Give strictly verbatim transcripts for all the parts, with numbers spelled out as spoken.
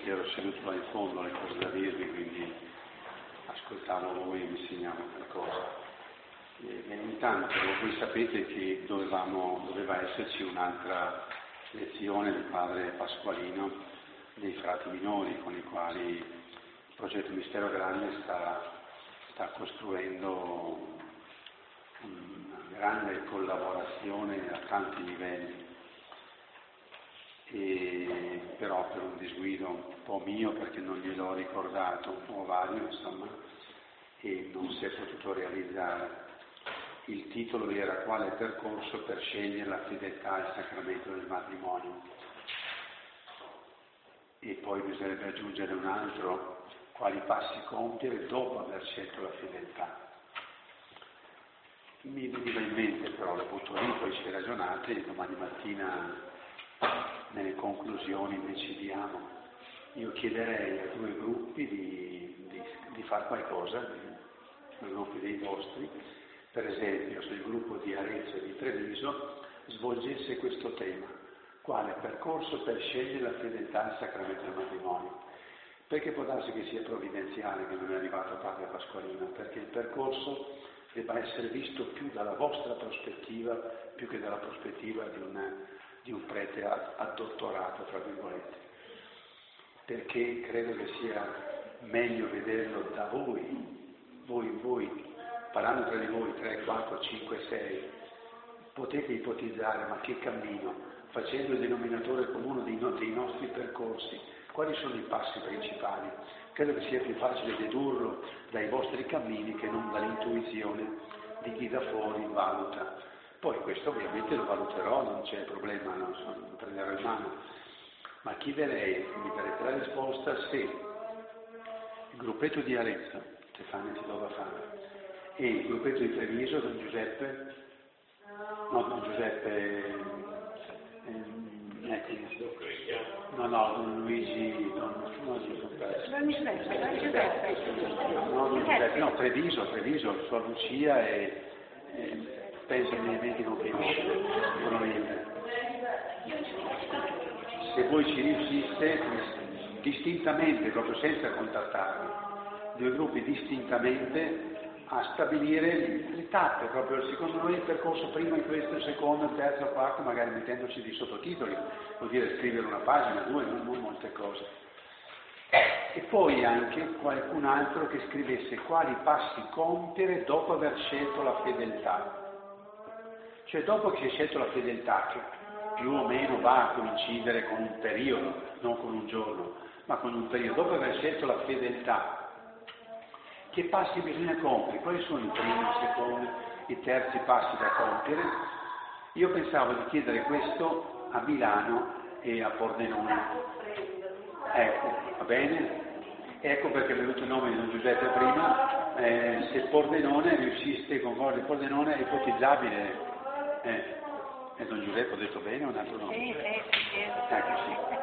che ero seduto là in fondo alle cose da dirvi, quindi ascoltavo voi e mi insegnavo qualcosa. E, e ogni tanto voi sapete che dovevamo, doveva esserci un'altra lezione del padre Pasqualino dei frati minori, con i quali il progetto Mistero Grande sta, sta costruendo una grande collaborazione a tanti livelli. E però per un disguido un po' mio, perché non gliel'ho ricordato, o vario insomma, e non si è potuto realizzare. Il titolo era Quale percorso per scegliere la fedeltà al sacramento del matrimonio, e poi bisognerebbe aggiungere un altro, quali passi compiere dopo aver scelto la fedeltà. Mi veniva in mente, però lo butto lì, poi ci ragionate e domani mattina nelle conclusioni decidiamo. Io chiederei a due gruppi di, di, di fare qualcosa, due gruppi dei vostri, per esempio se il gruppo di Arezzo e di Treviso svolgesse questo tema, quale percorso per scegliere la fedeltà al sacramento del matrimonio, perché può darsi che sia provvidenziale che non è arrivato a padre Pasqualino, perché il percorso debba essere visto più dalla vostra prospettiva, più che dalla prospettiva di un, di un prete addottorato, tra virgolette, perché credo che sia meglio vederlo da voi, voi, voi, parlando tra di voi, tre, quattro, cinque, sei, potete ipotizzare, ma che cammino, facendo il denominatore comune dei, no, dei nostri percorsi, quali sono i passi principali? Credo che sia più facile dedurlo dai vostri cammini che non dall'intuizione di chi da fuori valuta. Poi questo ovviamente lo valuterò, non c'è problema, non, so, non prenderò in mano, ma chiederei, mi darete la risposta, se il gruppetto di Arezzo, Stefano ti do da fare, e il gruppetto di Treviso, Don Giuseppe, no, Don Giuseppe, ehm, ecco, no, no, Don Luigi, Don, no, Don Giuseppe, Don Giuseppe, Don Giuseppe, no, Don Giuseppe, no, Treviso, Treviso, Suor Lucia e, e penso ai miei amici non conoscete. Se voi ci riusciste distintamente, proprio senza contattarvi, due gruppi distintamente, a stabilire le tappe, proprio secondo noi il percorso prima, in questo, secondo, terzo, quarto, magari mettendoci dei sottotitoli, vuol dire scrivere una pagina, due, non, non molte cose. E poi anche qualcun altro che scrivesse quali passi compiere dopo aver scelto la fedeltà. Cioè dopo che si è scelto la fedeltà, che più o meno va a coincidere con un periodo, non con un giorno, ma con un periodo, dopo aver scelto la fedeltà, che passi bisogna compiere? Quali sono i primi, i secondi, i terzi passi da compiere? Io pensavo di chiedere questo a Milano e a Pordenone. Ecco, va bene? Ecco perché è venuto il nome di Don Giuseppe prima, eh, se Pordenone riusciste, con Concordia di Pordenone, è ipotizzabile. Eh, e Don Giuseppe ho detto bene o un altro nome? Sì, sì, sì. Ecco, sì.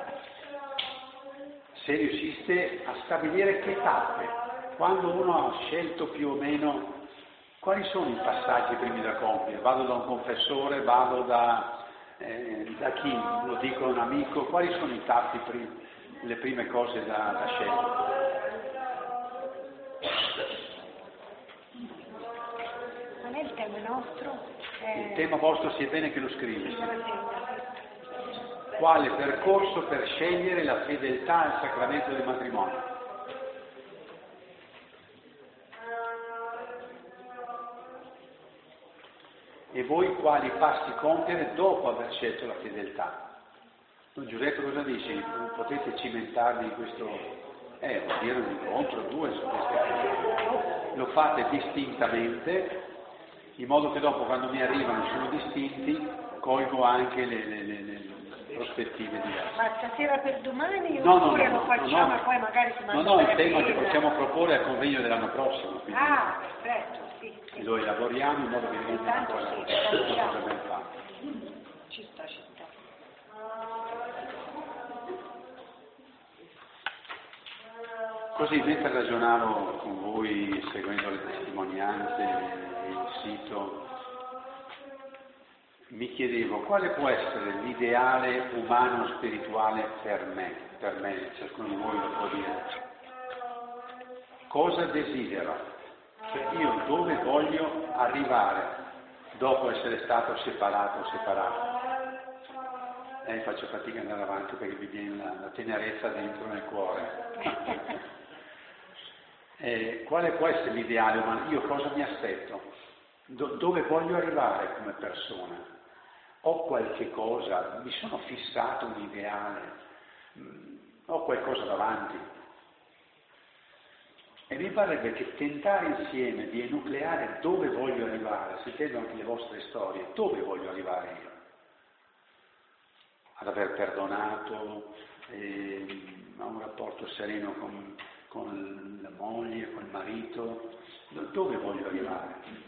Se riusciste a stabilire che tappe, quando uno ha scelto più o meno, quali sono i passaggi primi da compiere? Vado da un confessore, vado da, eh, da chi? Lo dico a un amico, quali sono i tappi primi, le prime cose da, da scegliere? Non è il tema nostro? È... Il tema vostro sia bene che lo scrivi. Quale percorso per scegliere la fedeltà al sacramento del matrimonio? E voi quali passi compiere dopo aver scelto la fedeltà? Don Giuseppe cosa dice? Potete cimentarvi in questo, eh, vuol dire un incontro, due su queste cose. Lo fate distintamente, in modo che dopo quando mi arrivano sono distinti, colgo anche le, le, le, le prospettive diverse. Ma stasera per domani no, oppure no, no, lo facciamo no, e poi magari si manda no, no, il per tema che prima? possiamo proporre al convegno dell'anno prossimo. Quindi Ah, perfetto, sì, sì. e lo elaboriamo in modo che diventi una Intanto cosa sì, cosa ben fatta. ci sta, ci sta. Così, mentre ragionavo con voi, seguendo le testimonianze, il sito, mi chiedevo quale può essere l'ideale umano spirituale per me, per me, ciascuno di voi lo può dire. Cosa desidero? Cioè io dove voglio arrivare dopo essere stato separato o separato? Eh, faccio fatica ad andare avanti perché mi viene la, la tenerezza dentro nel cuore. eh, quale può essere l'ideale umano? Io cosa mi aspetto? Do, dove voglio arrivare come persona? Ho qualche cosa, mi sono fissato un ideale, mh, ho qualcosa davanti. E mi parrebbe che tentare insieme di enucleare dove voglio arrivare, sentendo anche le vostre storie, dove voglio arrivare io? Ad aver perdonato, eh, a un rapporto sereno con, con la moglie, con il marito, dove voglio arrivare?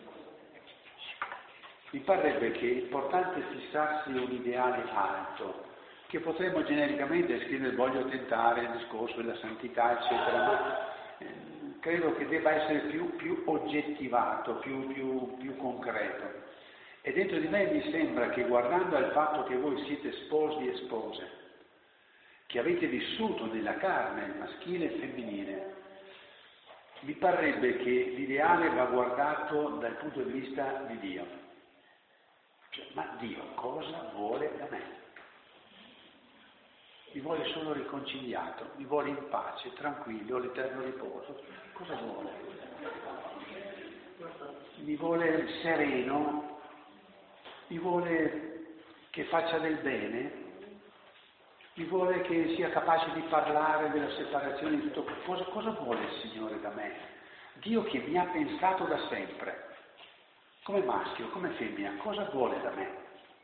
Mi parrebbe che è importante fissarsi un ideale alto, che potremmo genericamente scrivere voglio tentare il discorso della santità, eccetera, ma eh, credo che debba essere più, più oggettivato, più, più, più concreto. E dentro di me mi sembra che guardando al fatto che voi siete sposi e spose, che avete vissuto nella carne, maschile e femminile, mi parrebbe che l'ideale va guardato dal punto di vista di Dio. Cioè, ma Dio cosa vuole da me? Mi vuole solo riconciliato, mi vuole in pace, tranquillo, l'eterno riposo. Cosa vuole? Mi vuole sereno, mi vuole che faccia del bene, mi vuole che sia capace di parlare della separazione di tutto. Cosa, cosa vuole il Signore da me? Dio che mi ha pensato da sempre. Come maschio, come femmina, cosa vuole da me?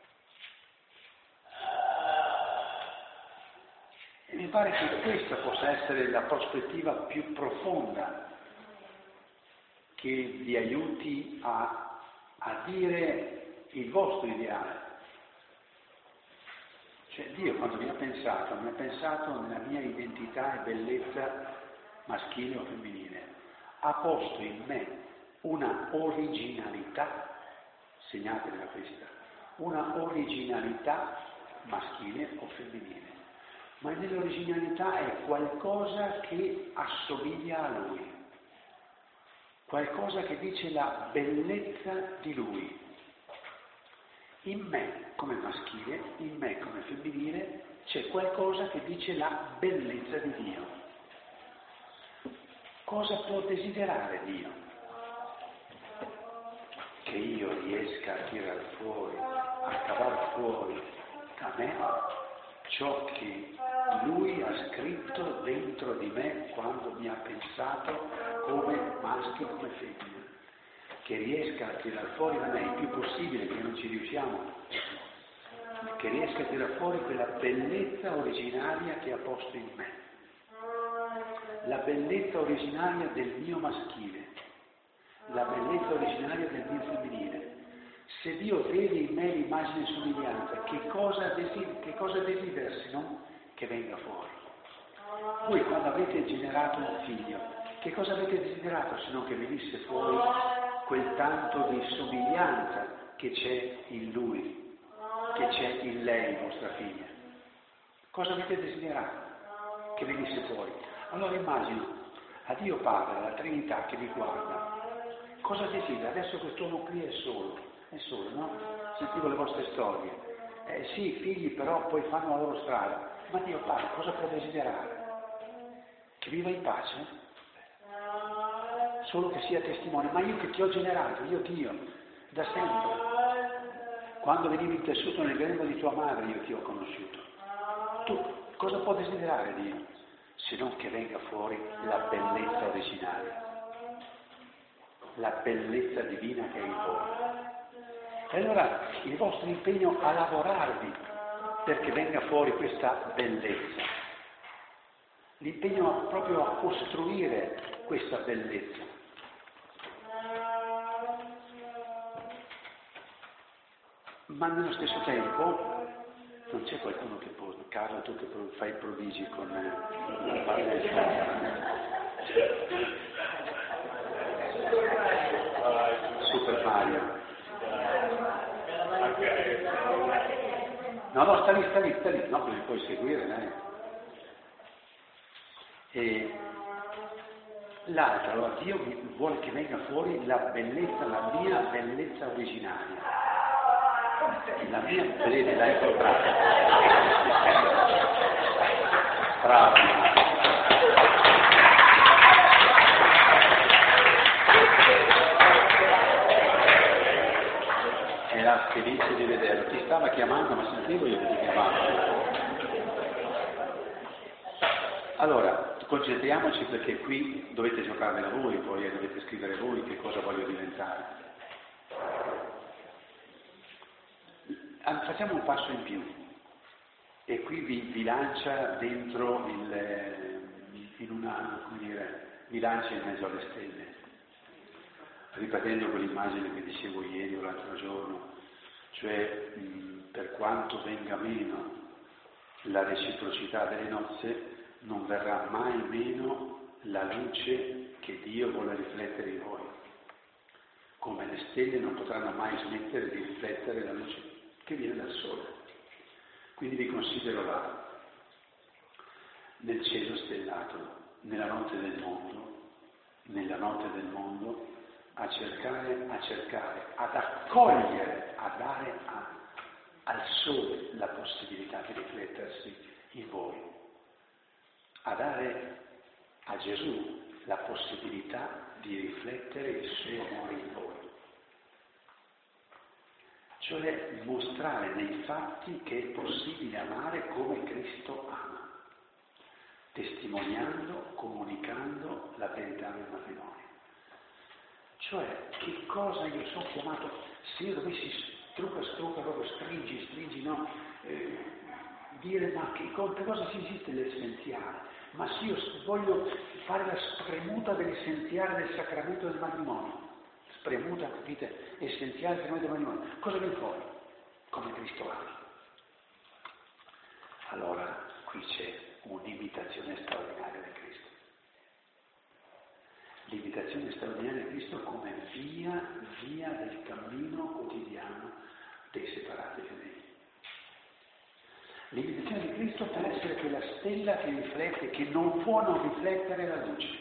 E mi pare che questa possa essere la prospettiva più profonda che vi aiuti a, a dire il vostro ideale. Cioè Dio quando mi ha pensato, mi ha pensato nella mia identità e bellezza maschile o femminile, ha posto in me una originalità, segnatevi da questa, una originalità maschile o femminile, ma nell'originalità è qualcosa che assomiglia a Lui, qualcosa che dice la bellezza di Lui. In me come maschile, in me come femminile, c'è qualcosa che dice la bellezza di Dio. Cosa può desiderare Dio? Che io riesca a tirar fuori, a cavar fuori da me ciò che Lui ha scritto dentro di me quando mi ha pensato come maschio, come femmina. Che riesca a tirar fuori da me il più possibile, che non ci riusciamo, che riesca a tirar fuori quella bellezza originaria che ha posto in me. La bellezza originaria del mio maschile, la bellezza originaria del mio femminile. Se Dio vede in me l'immagine e somiglianza, che cosa desidera, che cosa desidera se non che venga fuori? Voi quando avete generato un figlio, che cosa avete desiderato se non che venisse fuori quel tanto di somiglianza che c'è in lui, che c'è in lei, vostra figlia? Cosa avete desiderato? Che venisse fuori. Allora immagino a Dio Padre, alla Trinità che vi guarda, cosa desidera? Adesso quest'uomo qui è solo, è solo, no? Sentivo le vostre storie. Eh sì, figli però poi fanno la loro strada. Ma Dio Padre cosa può desiderare? Che viva in pace? Solo che sia testimone. Ma io che ti ho generato, io Dio, da sempre. Quando venivi intessuto nel grembo di tua madre io ti ho conosciuto. Tu cosa può desiderare Dio? Se non che venga fuori la bellezza originaria, la bellezza divina che è in voi. E allora il vostro impegno a lavorarvi perché venga fuori questa bellezza, l'impegno proprio a costruire questa bellezza. Ma nello stesso tempo non c'è qualcuno che può, Carlo, tu che fai prodigi con la parte del Super Mario. No, no, sta lì, sta lì, sta lì, no, mi puoi seguire, dai. E l'altra, allora Dio vuole che venga fuori la bellezza, la mia bellezza originaria. La mia, vedete, l'hai incontrata. Bravo. Era felice di vederlo, ti stava chiamando, ma sentivo io che ti chiamavo. Allora, concentriamoci perché qui dovete giocarvela voi, poi dovete scrivere voi che cosa voglio diventare. Facciamo un passo in più e qui vi, vi lancia dentro il, in una, come dire, vi lancia in mezzo alle stelle. Ripetendo quell'immagine che dicevo ieri o l'altro giorno, cioè mh, per quanto venga meno la reciprocità delle nozze, non verrà mai meno la luce che Dio vuole riflettere in voi. Come le stelle non potranno mai smettere di riflettere la luce che viene dal sole. Quindi vi considero là, nel cielo stellato, nella notte del mondo, nella notte del mondo, a cercare, a cercare, ad accogliere, a dare a, al sole la possibilità di riflettersi in voi, a dare a Gesù la possibilità di riflettere il suo amore in voi. Cioè mostrare nei fatti che è possibile amare come Cristo ama, testimoniando, comunicando la verità del matrimonio. Cioè, che cosa io sono chiamato, se io dovessi strucca, strucca, proprio stringi, stringi, no, eh, dire ma che, per cosa si esiste l'essenziale? Ma se io voglio fare la spremuta dell'essenziale del sacramento del matrimonio, spremuta, capite, essenziale del sacramento del matrimonio, cosa viene fuori? Come Cristo ama. Allora, qui c'è un'imitazione straordinaria di Cristo. L'imitazione straordinaria di Cristo come via, via del cammino quotidiano dei separati fedeli. L'imitazione di Cristo per essere quella stella che riflette, che non può non riflettere la luce.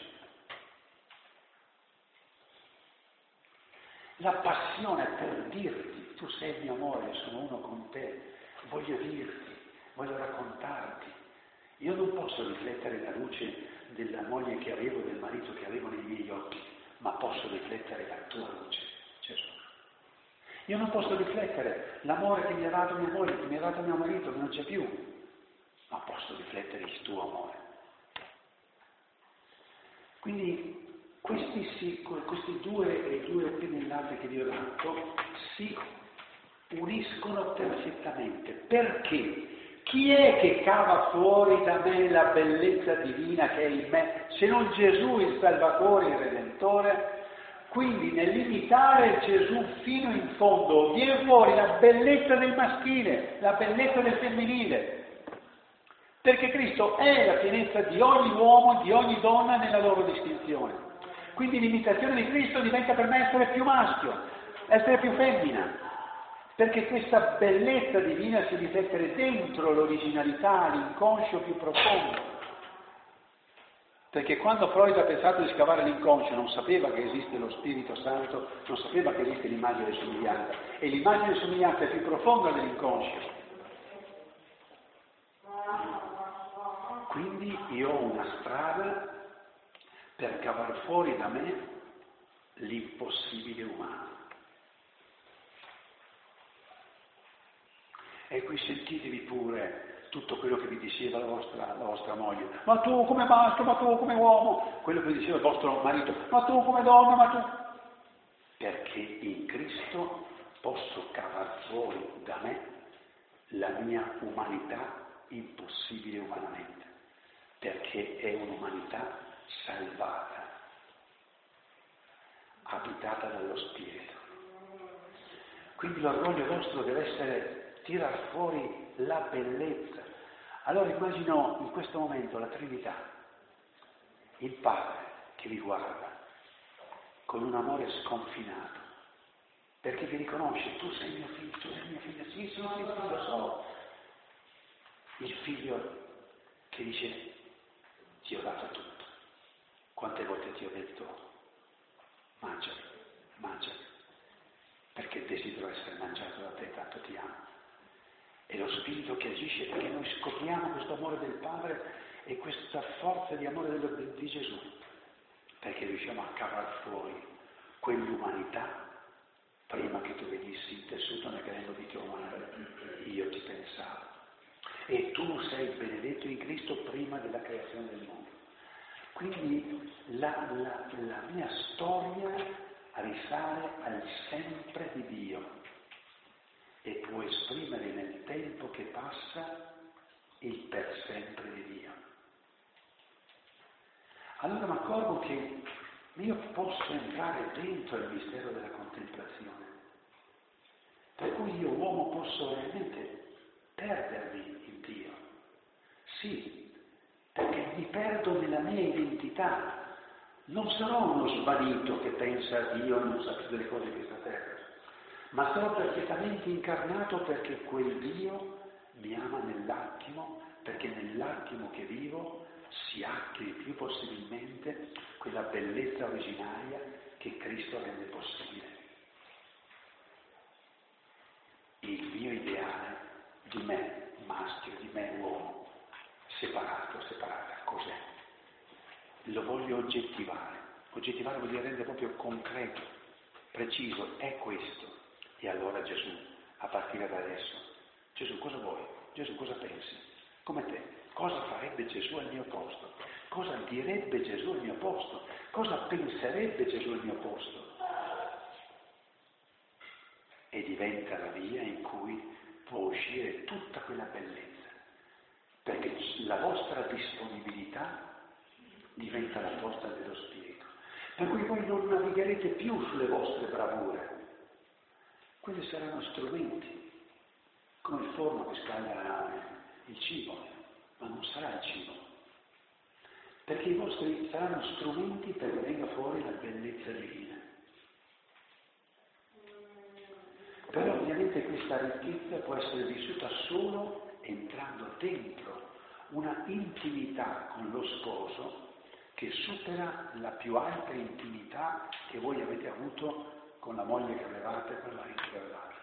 La passione per dirti, tu sei il mio amore, sono uno con te, voglio dirti, voglio raccontarti. Io non posso riflettere la luce della moglie che avevo, del marito che avevo nei miei occhi, ma posso riflettere la tua luce, Gesù. Io non posso riflettere l'amore che mi ha dato mia moglie, che mi ha dato mio marito, che non c'è più, ma posso riflettere il tuo amore. Quindi questi, si, questi due, due pennellate che vi ho dato si uniscono perfettamente. Perché? Chi è che cava fuori da me la bellezza divina che è in me, se non Gesù il Salvatore, il Redentore? Quindi nell'imitare Gesù fino in fondo viene fuori la bellezza del maschile, la bellezza del femminile, perché Cristo è la pienezza di ogni uomo, di ogni donna nella loro distinzione. Quindi l'imitazione di Cristo diventa per me essere più maschio, essere più femmina. Perché questa bellezza divina si riflette dentro l'originalità, l'inconscio più profondo. Perché quando Freud ha pensato di scavare l'inconscio non sapeva che esiste lo Spirito Santo, non sapeva che esiste l'immagine e somiglianza. E l'immagine e somiglianza è più profonda dell'inconscio. Quindi io ho una strada per cavar fuori da me l'impossibile umano. E qui sentitevi pure tutto quello che vi diceva la vostra, la vostra moglie. Ma tu come maschio, ma tu come uomo. Quello che vi diceva il vostro marito. Ma tu come donna, ma tu. Perché in Cristo posso cavar fuori da me la mia umanità impossibile umanamente. Perché è un'umanità salvata, abitata dallo Spirito. Quindi l'orgoglio vostro deve essere tirar fuori la bellezza. Allora immagino in questo momento la Trinità, il Padre che vi guarda con un amore sconfinato, perché vi riconosce, tu sei mio figlio, tu sei mia figlia, sì, sì, sì, sì, lo so, Il figlio che dice, ti ho dato tutto. Quante volte ti ho detto, mangia, mangia, perché desidero essere mangiato da te, tanto ti amo. È lo Spirito che agisce perché noi scopriamo questo amore del Padre e questa forza di amore del, di Gesù, perché riusciamo a cavar fuori quell'umanità prima che tu venissi intessuto nel grembo di tua madre, io ti pensavo. E tu sei benedetto in Cristo prima della creazione del mondo. Quindi la, la, la mia storia risale al sempre di Dio e può esprimere nel tempo che passa il per sempre di Dio. Allora mi accorgo che io posso entrare dentro il mistero della contemplazione, per cui io uomo posso realmente perdermi in Dio. Sì, perché mi perdo nella mia identità. Non sarò uno svanito che pensa a Dio e non sa più delle cose di questa terra, ma sarò perfettamente incarnato perché quel Dio mi ama nell'attimo, perché nell'attimo che vivo si attui più possibilmente quella bellezza originaria che Cristo rende possibile. Il mio ideale di me, maschio, di me, uomo, separato, separata, cos'è? Lo voglio oggettivare. Oggettivare vuol dire rendere proprio concreto, preciso, è questo. E allora Gesù, a partire da adesso, Gesù cosa vuoi? Gesù cosa pensi? Come te? Cosa farebbe Gesù al mio posto? Cosa direbbe Gesù al mio posto? Cosa penserebbe Gesù al mio posto? E diventa la via in cui può uscire tutta quella bellezza, perché la vostra disponibilità diventa la porta dello Spirito, per cui voi non navigherete più sulle vostre bravure, quelli saranno strumenti, come il forno che scalda il cibo, ma non sarà il cibo, perché i vostri saranno strumenti perché venga fuori la bellezza divina. Però ovviamente questa ricchezza può essere vissuta solo entrando dentro una intimità con lo sposo che supera la più alta intimità che voi avete avuto con la moglie che avevate, con il marito che avevate.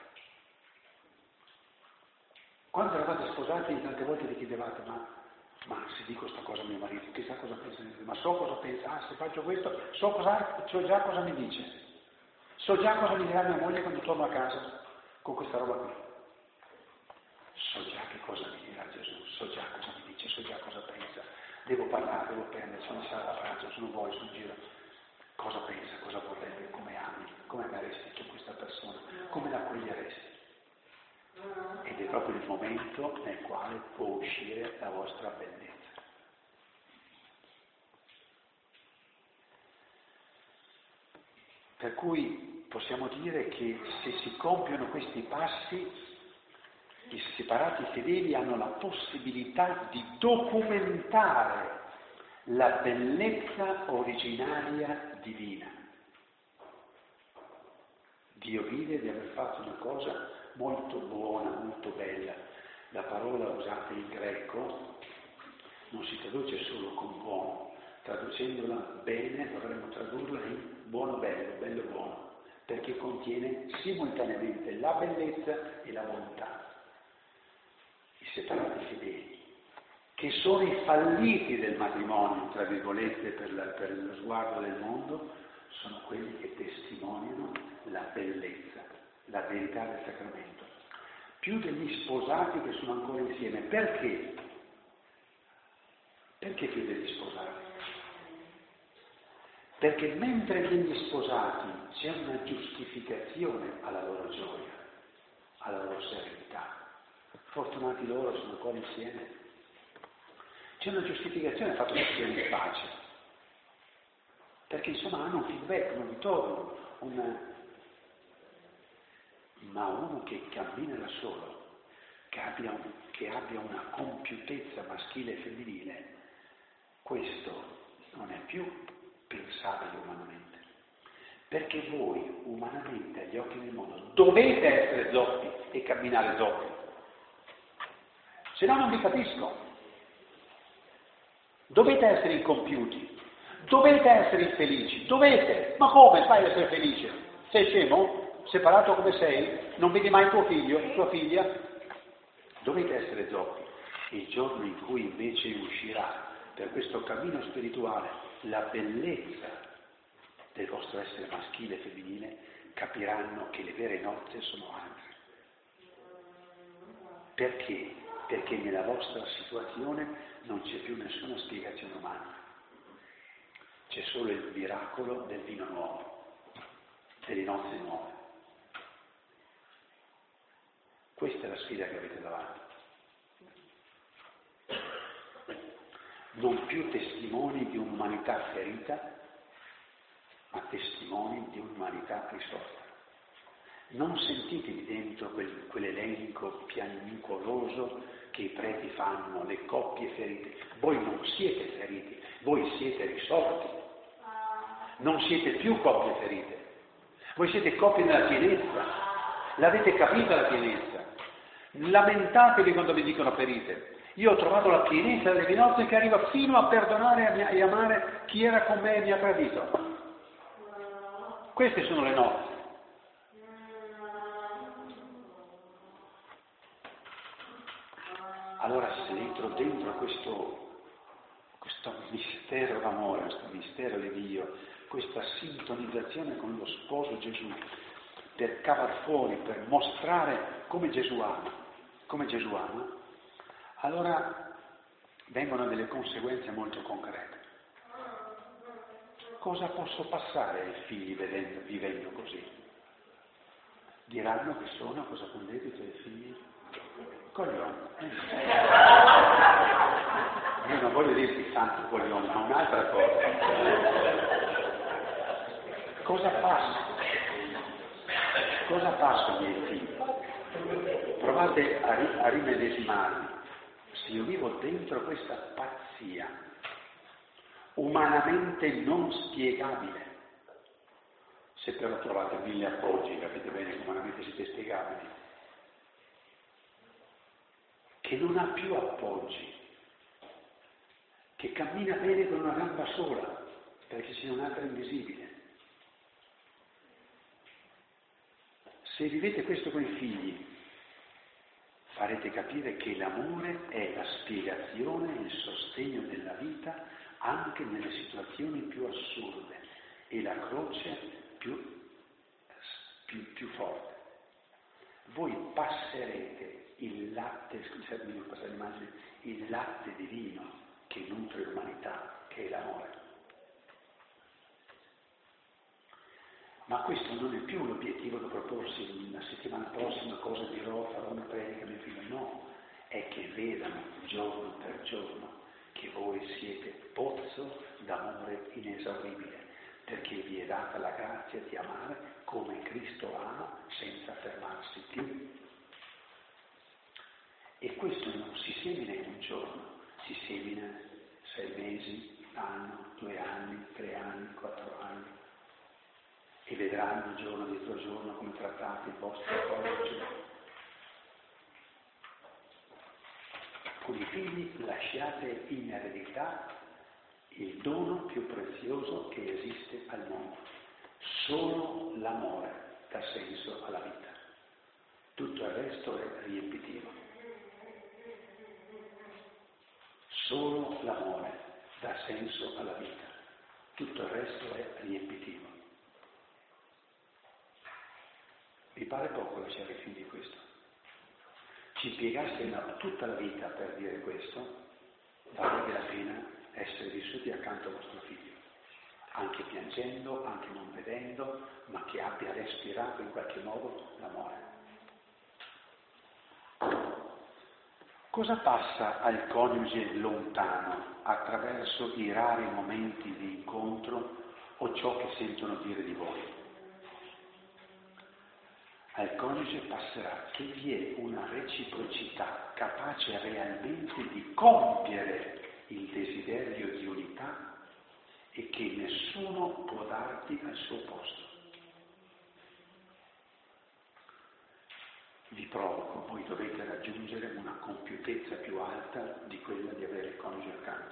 Quando eravate sposati tante volte vi chiedevate, ma, ma se dico questa cosa a mio marito, chissà cosa pensa di me, ma so cosa pensa, ah se faccio questo, so, cosa, so già cosa mi dice. So già cosa mi dirà mia moglie quando torno a casa con questa roba qui. So già che cosa mi dirà Gesù, so già cosa mi dice, so già cosa pensa. Devo parlare, devo prendere, sono in sala da pranzo, sono voi, sono in giro. Cosa pensa, cosa vorrebbe, come ami, come ameresti tu questa persona, come la accoglieresti. Ed è proprio il momento nel quale può uscire la vostra bellezza. Per cui possiamo dire che se si compiono questi passi, i separati fedeli hanno la possibilità di documentare la bellezza originaria divina. Dio vide di aver fatto una cosa molto buona, molto bella. La parola usata in greco non si traduce solo con buono, traducendola bene dovremmo tradurla in buono bello, bello buono, perché contiene simultaneamente la bellezza e la bontà. I separati fedeli, che sono i falliti del matrimonio, tra virgolette, per, la, per lo sguardo del mondo, sono quelli che testimoniano la bellezza, la verità del sacramento, più degli sposati che sono ancora insieme. Perché? Perché più degli sposati? Perché mentre negli sposati c'è una giustificazione alla loro gioia, alla loro serenità, fortunati loro sono ancora insieme, c'è una giustificazione al fatto che siano in pace, perché insomma hanno un feedback, un ritorno, una... ma uno che cammina da solo, che abbia, un, che abbia una compiutezza maschile e femminile, questo non è più pensabile umanamente, perché voi umanamente agli occhi del mondo dovete essere zoppi e camminare zoppi. se no non vi capisco. Dovete essere incompiuti, dovete essere infelici, dovete, ma come fai ad essere felice? Sei scemo? Separato come sei? Non vedi mai tuo figlio, tua figlia? Dovete essere zoppi. Il giorno in cui invece uscirà per questo cammino spirituale la bellezza del vostro essere maschile e femminile, capiranno che le vere nozze sono altre. Perché? Perché nella vostra situazione non c'è più nessuna spiegazione umana. C'è solo il miracolo del vino nuovo, delle nozze nuove. Questa è la sfida che avete davanti. Non più testimoni di un'umanità ferita, ma testimoni di un'umanità risorta. Non sentitevi dentro quel, quell'elenco piagnucoloso che i preti fanno, le coppie ferite. Voi non siete feriti, voi siete risorti. Non siete più coppie ferite. Voi siete coppie nella pienezza. L'avete capita la pienezza. Lamentatevi quando vi dicono ferite. Io ho trovato la pienezza delle mie nozze che arriva fino a perdonare e amare chi era con me e mi ha tradito. Queste sono le nozze. Allora se entro dentro questo, questo mistero d'amore, questo mistero di Dio, questa sintonizzazione con lo sposo Gesù, per cavar fuori, per mostrare come Gesù ama, come Gesù ama, allora vengono delle conseguenze molto concrete. Cosa posso passare ai figli vedendo, vivendo così? Diranno che sono, cosa prendete i tuoi figli? Coglioni. Io non voglio dirti santo coglione, ma un'altra cosa. Cosa passo? Cosa passo ai miei figli? Provate a, ri- a rimedesimarvi. Se io vivo dentro questa pazzia, umanamente non spiegabile, se però trovate mille appoggi, capite bene che umanamente siete spiegabili, che non ha più appoggi, che cammina bene con una gamba sola, perché c'è un'altra invisibile. Se vivete questo con i figli, farete capire che l'amore è la spiegazione e il sostegno della vita anche nelle situazioni più assurde e la croce più, più, più forte. Voi passerete il latte, scusate, non passare l'immagine, il latte divino che nutre l'umanità, che è l'amore. Ma questo non è più l'obiettivo da proporsi la settimana prossima, cosa dirò, farò una predica, mio figlio, no, è che vedano giorno per giorno che voi siete pozzo d'amore inesauribile, perché vi è data la grazia di amare come Cristo ama senza fermarsi più. E questo non si semina in un giorno, si semina sei mesi, un anno, due anni, tre anni, quattro anni. E vedranno giorno dietro giorno come trattate il vostro coniuge. Con i figli lasciate in eredità il dono più prezioso che esiste al mondo. Solo l'amore dà senso alla vita. Tutto il resto è riempitivo. Solo l'amore dà senso alla vita. Tutto il resto è riempitivo. Mi pare poco lasciare i figli questo. Ci impiegasse una, tutta la vita per dire questo, varrebbe la pena essere vissuti accanto al vostro figlio, anche piangendo, anche non vedendo, ma che abbia respirato in qualche modo l'amore. Cosa passa al coniuge lontano attraverso i rari momenti di incontro o ciò che sentono dire di voi? Al coniuge passerà che vi è una reciprocità capace realmente di compiere il desiderio di unità e che nessuno può darti al suo posto. vi provoco, voi dovete raggiungere una compiutezza più alta di quella di avere il coniuge accanto.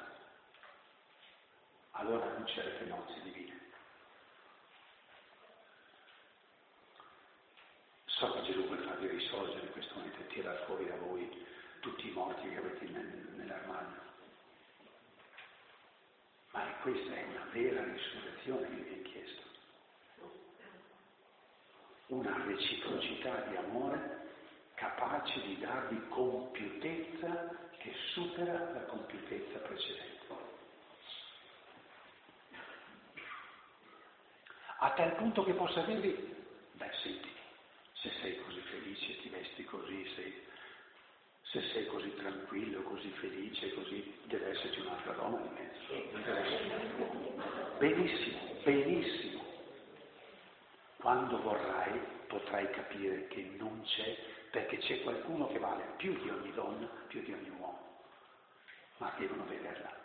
Allora annuncerete nozze divine. So che Gesù vuole farvi risorgere in questo momento e tirare fuori da voi tutti i morti che avete nel, nell'armadio. Ma questa è una vera risurrezione che vi viene chiesto. Una reciprocità di amore capace di darvi compiutezza che supera la compiutezza precedente. A tal punto che possa dirvi, beh senti, se sei così felice, ti vesti così, sei, se sei così tranquillo, così felice, così, deve esserci un'altra donna di mezzo. Benissimo, benissimo. Quando vorrai potrai capire che non c'è, perché c'è qualcuno che vale più di ogni donna, più di ogni uomo, ma devono vederla.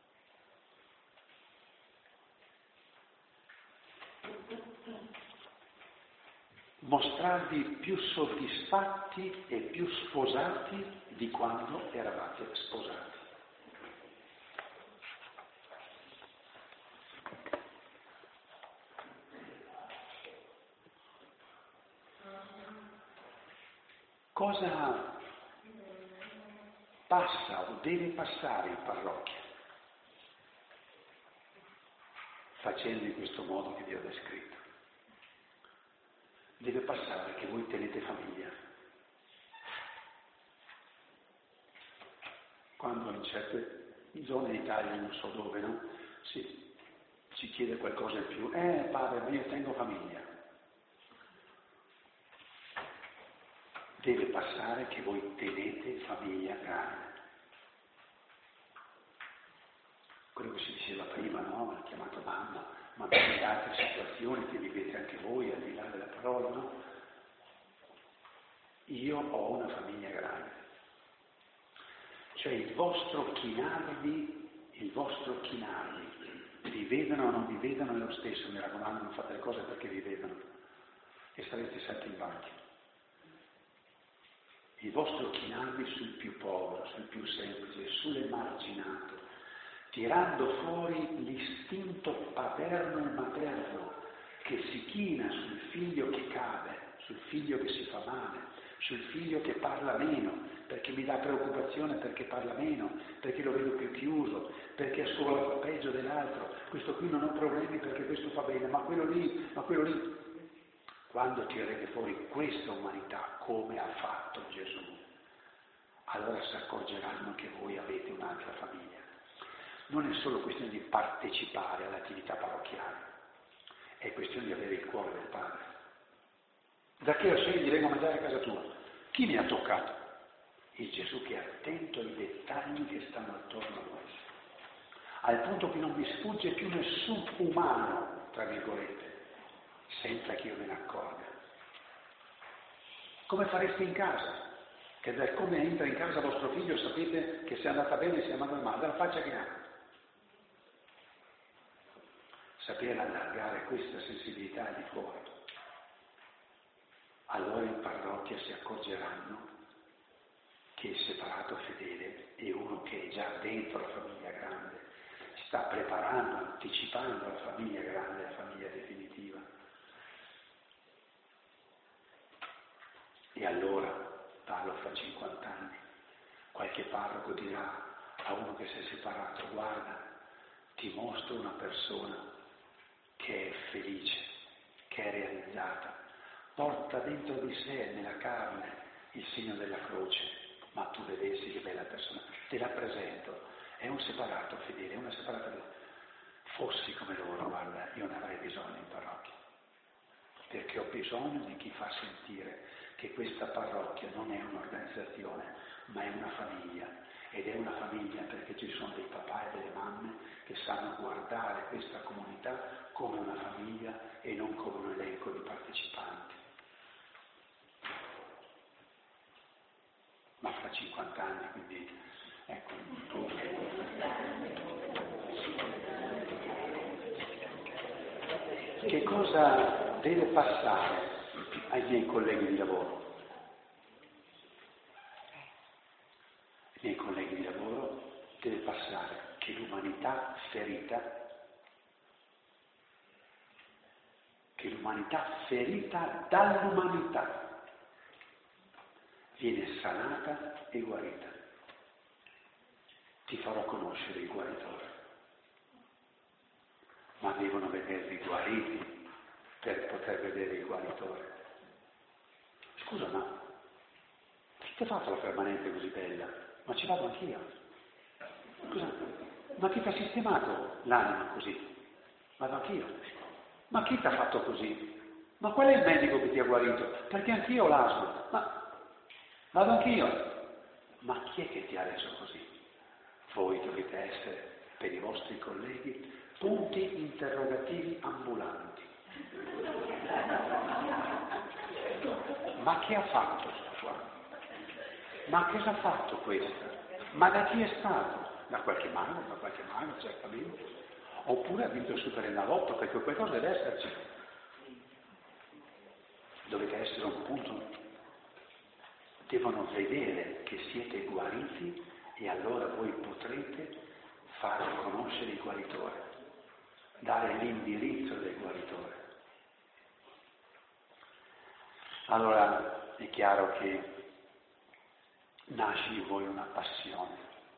Mostrarvi più soddisfatti e più sposati di quando eravate sposati. Cosa passa o deve passare in parrocchia facendo in questo modo che vi ho descritto? Deve passare che voi tenete famiglia. Quando in certe zone d'Italia, non so dove, no? Si, si chiede qualcosa in più. Eh padre, ma io tengo famiglia. Deve passare che voi tenete famiglia grande. Quello che si diceva prima, no? L'ha chiamato mamma, ma nelle altre situazioni che vivete anche voi, al di là della parola, no? Io ho una famiglia grande. Cioè il vostro chinarvi, il vostro chinarvi, vi vedono o non vi vedono è lo stesso, mi raccomando, non fate le cose perché vi vedono e starete sempre in banchi. Il vostro chinarvi sul più povero, sul più semplice, sull'emarginato, tirando fuori l'istinto paterno e materno che si china sul figlio che cade, sul figlio che si fa male, sul figlio che parla meno, perché mi dà preoccupazione perché parla meno, perché lo vedo più chiuso, perché è solo peggio dell'altro, questo qui non ho problemi perché questo fa bene, ma quello lì, ma quello lì. Quando tirerete fuori questa umanità come ha fatto Gesù, allora si accorgeranno che voi avete un'altra famiglia. Non è solo questione di partecipare all'attività parrocchiale, è questione di avere il cuore del Padre. Da che scegli vengo a mangiare a casa tua? Chi mi ha toccato? Il Gesù che è attento ai dettagli che stanno attorno a noi. Al punto che non vi sfugge più nessun umano, tra virgolette, senza che io me ne accorga. Come fareste in casa? Che da come entra in casa vostro figlio sapete che se è andata bene e se è andata male, dalla faccia che ha. Sapere allargare questa sensibilità di cuore. Allora in parrocchia si accorgeranno che il separato fedele è uno che è già dentro la famiglia grande, sta preparando, anticipando la famiglia grande, la famiglia definitiva. E allora, parlo fra cinquanta anni, qualche parroco dirà a uno che si è separato: guarda, ti mostro una persona che è felice, che è realizzata, porta dentro di sé, nella carne, il segno della croce, ma tu vedessi che bella persona, te la presento, è un separato fedele, è una separata fedele. Fossi come loro, guarda, io ne avrei bisogno in parrocchia, perché ho bisogno di chi fa sentire che questa parrocchia non è un'organizzazione, ma è una famiglia, ed è una famiglia perché ci sono dei papà e delle mamme che sanno guardare questa comunità come una famiglia e non come un elenco di partecipanti. Ma fra cinquanta anni, quindi, ecco, che cosa deve passare ai miei colleghi di lavoro? nei colleghi di lavoro deve passare che l'umanità ferita, che l'umanità ferita dall'umanità viene sanata e guarita. Ti farò conoscere il guaritore, ma devono vedervi guariti per poter vedere il guaritore. Scusa, ma chi ti ha fatto la permanente così bella? Ma ci vado anch'io. Scusa, ma chi ti ha sistemato l'anima così? Vado anch'io. Ma chi ti ha fatto così? Ma qual è il medico che ti ha guarito? Perché anch'io ho l'asma. Ma vado anch'io. Ma chi è che ti ha reso così? Voi dovete essere, per i vostri colleghi, punti interrogativi ambulanti. Ma che ha fatto sto qua? Ma che ha fatto questa? Ma da chi è stato? Da qualche mago, da qualche mago, certamente. Oppure ha vinto il Superenalotto, perché qualcosa deve esserci. Dovete essere un punto. Devono vedere che siete guariti e allora voi potrete far conoscere il guaritore, dare l'indirizzo del guaritore. Allora è chiaro che nasce in voi una passione.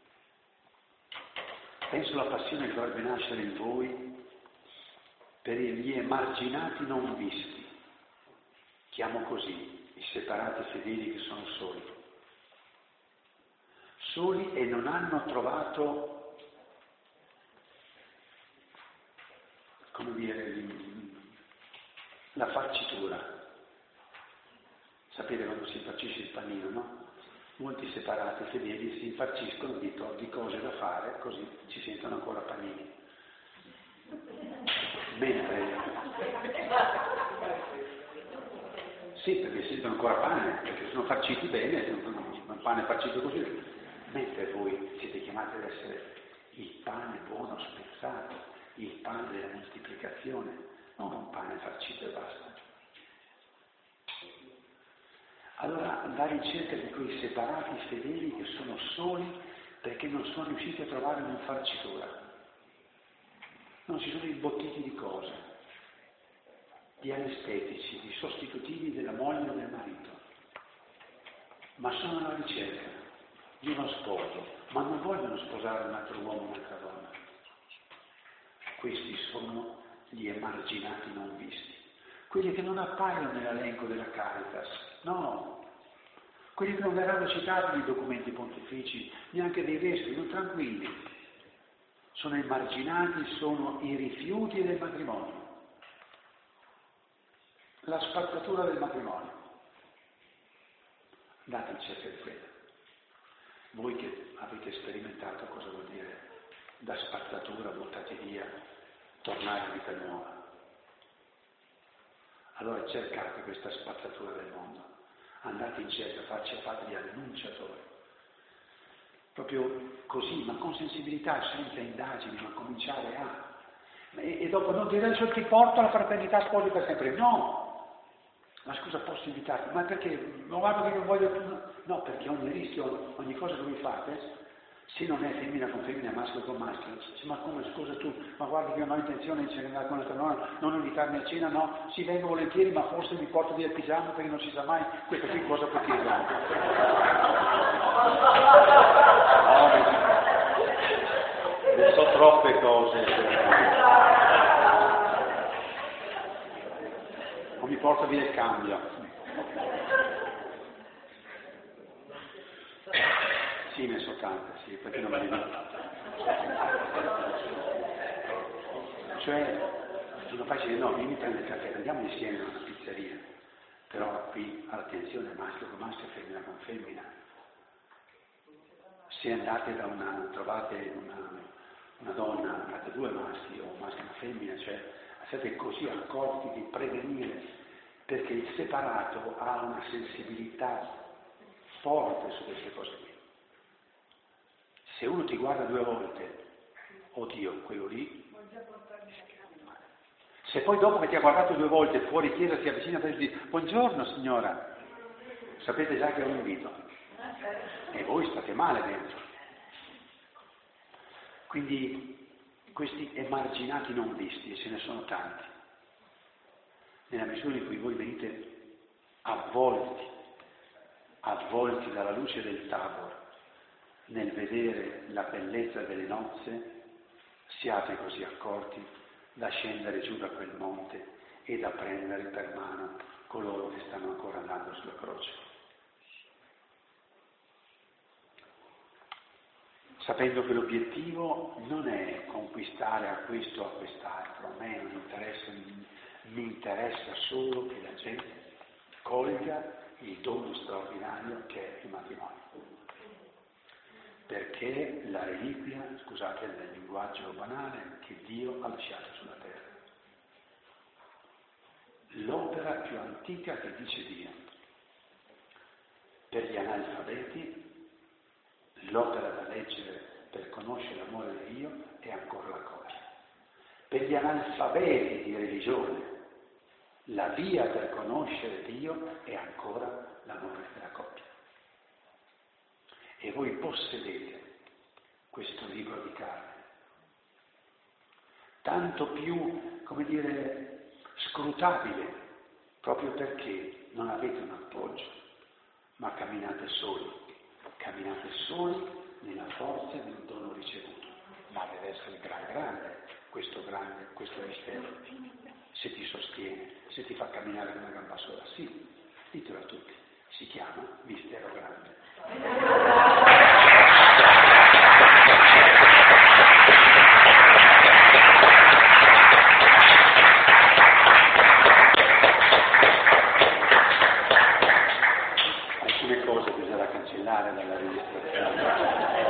Penso la passione che dovrebbe nascere in voi per gli emarginati non visti, chiamo così, i separati fedeli che sono soli. Soli e non hanno trovato, come dire, la farcitura. Sapete quando si infarcisce il panino, no? Molti separati fedeli si infarciscono di, to- di cose da fare, così ci sentono ancora panini. Mentre... Sì, perché sentono ancora pane, perché sono farciti bene, un pane farcito così. Mentre voi siete chiamati ad essere il pane buono spezzato, il pane della moltiplicazione, non un pane farcito e basta. Allora andare in cerca di quei separati fedeli che sono soli perché non sono riusciti a trovare un'infarcitura. Non si sono imbottiti di cose, di anestetici, di sostitutivi della moglie o del marito, ma sono alla ricerca di uno sposo, ma non vogliono sposare un altro uomo o un'altra donna. Questi sono gli emarginati non visti, quelli che non appaiono nell'elenco della Caritas, no, quelli che non verranno citati nei documenti pontifici, neanche dei vescovi, non tranquilli. Sono emarginati, sono i rifiuti del matrimonio, la spazzatura del matrimonio. Andate in cerca di quello. Voi che avete sperimentato cosa vuol dire da spazzatura, buttati via, tornare a vita nuova. Allora cercate questa spazzatura del mondo, andate in cerca, faccia parte di annunciatori. Proprio così, ma con sensibilità, senza indagini, ma cominciare a... E, e dopo non dire adesso ti porto alla fraternità sposi per sempre, no! Ma scusa, posso invitarti? Ma perché? Non guardo che non voglio più... No, perché ogni rischio, ogni cosa che voi fate, se non è femmina con femmina, maschio con maschio, dice, ma come, scusa tu, ma guarda che io non ho intenzione di andare con questa nonna, non invitarmi a cena, no, si vengo volentieri, ma forse mi porto via il pigiama perché non si sa mai questa qui cosa può chiedere. Ne so troppe cose. O mi porto via il cambio. Sì, ne so tante, sì, perché non me ne dico. Cioè, tu non fai dire, no, vieni a prendere il caffè, andiamo insieme a una pizzeria. Però qui, attenzione, maschio con maschio, femmina con femmina. Se andate da una, trovate una, una donna, andate due maschi o un maschio e una femmina, cioè siete così accorti di prevenire, perché il separato ha una sensibilità forte su queste cose qui. Se uno ti guarda due volte, oddio, quello lì. Se poi dopo che ti ha guardato due volte fuori chiesa si avvicina per dire buongiorno signora, sapete già che è un invito. e voi state male dentro. Quindi questi emarginati non visti, e ce ne sono tanti, nella misura in cui voi venite avvolti, avvolti dalla luce del Tabor, nel vedere la bellezza delle nozze, siate così accorti da scendere giù da quel monte e da prendere per mano coloro che stanno ancora andando sulla croce. Sapendo che l'obiettivo non è conquistare a questo o a quest'altro, a me non interessa, mi interessa solo che la gente colga il dono straordinario che è il matrimonio. Perché la reliquia, scusate il linguaggio banale, che Dio ha lasciato sulla terra. L'opera più antica che dice Dio. Per gli analfabeti, l'opera da leggere per conoscere l'amore di Dio è ancora la coppia. Per gli analfabeti di religione, la via per conoscere Dio è ancora l'amore della coppia. E voi possedete questo libro di carne, tanto più, come dire, scrutabile, proprio perché non avete un appoggio, ma camminate soli, camminate soli nella forza del dono ricevuto, ma deve essere gran grande questo grande, questo mistero, se ti sostiene, se ti fa camminare con una gamba sola, sì, ditelo a tutti, si chiama mistero grande. Alcune cose bisogna cancellare dalla registrazione.